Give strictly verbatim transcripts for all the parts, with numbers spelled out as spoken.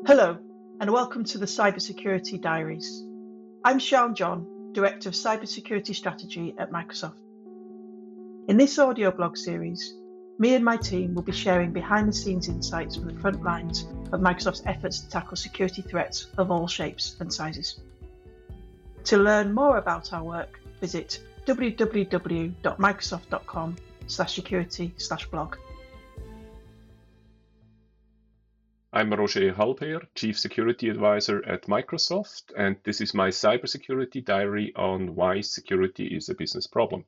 Hello, and welcome to the Cybersecurity Diaries. I'm Sian John, Director of Cybersecurity Strategy at Microsoft. In this audio blog series, me and my team will be sharing behind-the-scenes insights from the front lines of Microsoft's efforts to tackle security threats of all shapes and sizes. To learn more about our work, visit w w w dot microsoft dot com slash security slash blog. I'm Roger Halper, Chief Security Advisor at Microsoft, and this is my cybersecurity diary on why security is a business problem.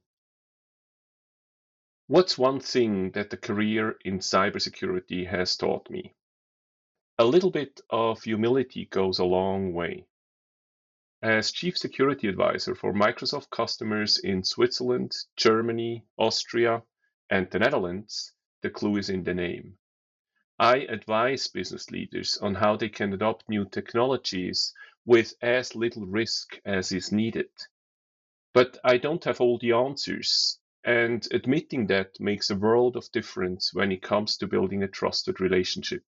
What's one thing that a career in cybersecurity has taught me? A little bit of humility goes a long way. As Chief Security Advisor for Microsoft customers in Switzerland, Germany, Austria, and the Netherlands, the clue is in the name. I advise business leaders on how they can adopt new technologies with as little risk as is needed. But I don't have all the answers, and admitting that makes a world of difference when it comes to building a trusted relationship.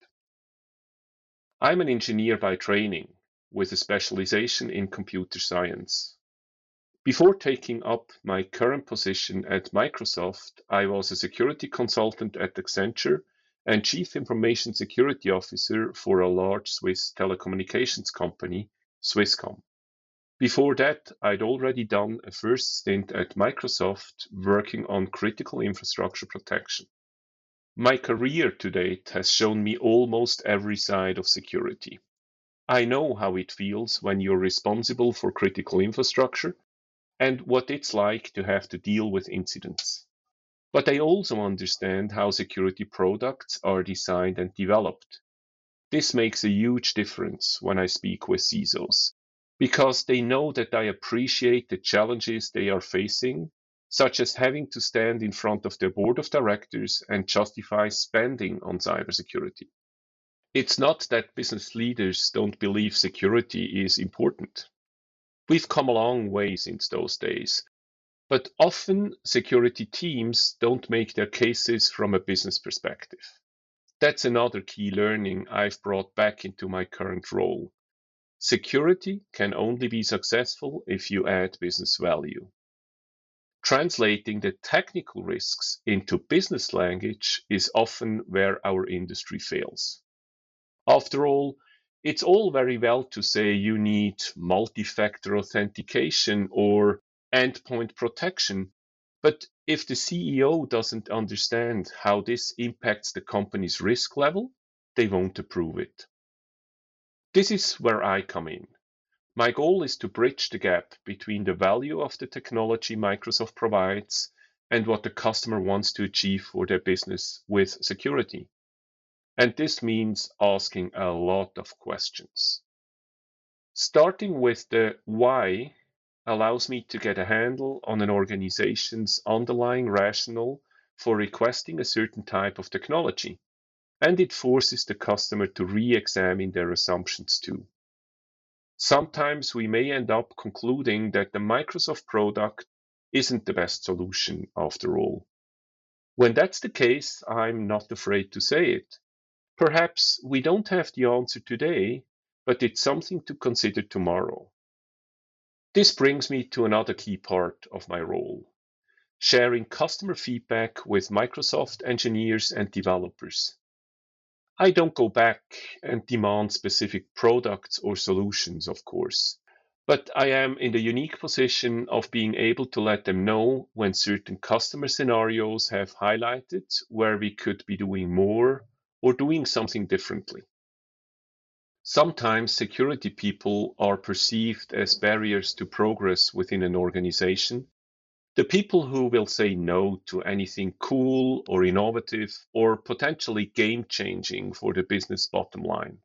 I'm an engineer by training, with a specialization in computer science. Before taking up my current position at Microsoft, I was a security consultant at Accenture and Chief Information Security Officer for a large Swiss telecommunications company, Swisscom. Before that, I'd already done a first stint at Microsoft working on critical infrastructure protection. My career to date has shown me almost every side of security. I know how it feels when you're responsible for critical infrastructure and what it's like to have to deal with incidents. But I also understand how security products are designed and developed. This makes a huge difference when I speak with C I S Os, because they know that I appreciate the challenges they are facing, such as having to stand in front of their board of directors and justify spending on cybersecurity. It's not that business leaders don't believe security is important. We've come a long way since those days. But often, security teams don't make their cases from a business perspective. That's another key learning I've brought back into my current role. Security can only be successful if you add business value. Translating the technical risks into business language is often where our industry fails. After all, it's all very well to say you need multi-factor authentication or endpoint protection, but if the C E O doesn't understand how this impacts the company's risk level, they won't approve it. This is where I come in. My goal is to bridge the gap between the value of the technology Microsoft provides and what the customer wants to achieve for their business with security. And this means asking a lot of questions. Starting with the why allows me to get a handle on an organization's underlying rationale for requesting a certain type of technology, and it forces the customer to re-examine their assumptions too. Sometimes we may end up concluding that the Microsoft product isn't the best solution after all. When that's the case, I'm not afraid to say it. Perhaps we don't have the answer today, but it's something to consider tomorrow. This brings me to another key part of my role, sharing customer feedback with Microsoft engineers and developers. I don't go back and demand specific products or solutions, of course, but I am in the unique position of being able to let them know when certain customer scenarios have highlighted where we could be doing more or doing something differently. Sometimes security people are perceived as barriers to progress within an organization. The people who will say no to anything cool or innovative or potentially game-changing for the business bottom line.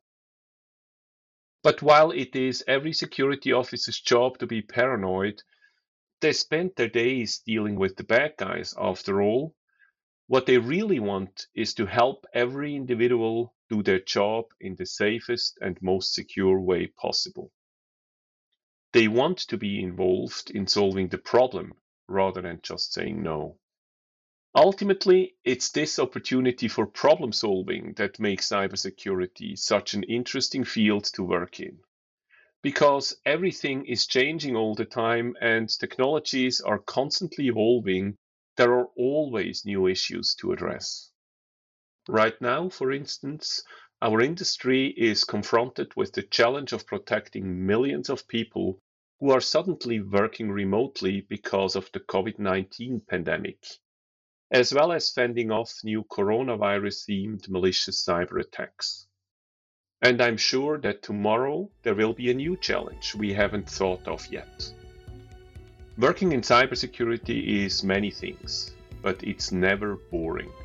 But while it is every security officer's job to be paranoid, they spend their days dealing with the bad guys after all. What they really want is to help every individual do their job in the safest and most secure way possible. They want to be involved in solving the problem rather than just saying no. Ultimately, it's this opportunity for problem solving that makes cybersecurity such an interesting field to work in. Because everything is changing all the time and technologies are constantly evolving, there are always new issues to address. Right now, for instance, our industry is confronted with the challenge of protecting millions of people who are suddenly working remotely because of the COVID nineteen pandemic, as well as fending off new coronavirus-themed malicious cyber attacks. And I'm sure that tomorrow there will be a new challenge we haven't thought of yet. Working in cybersecurity is many things, but it's never boring.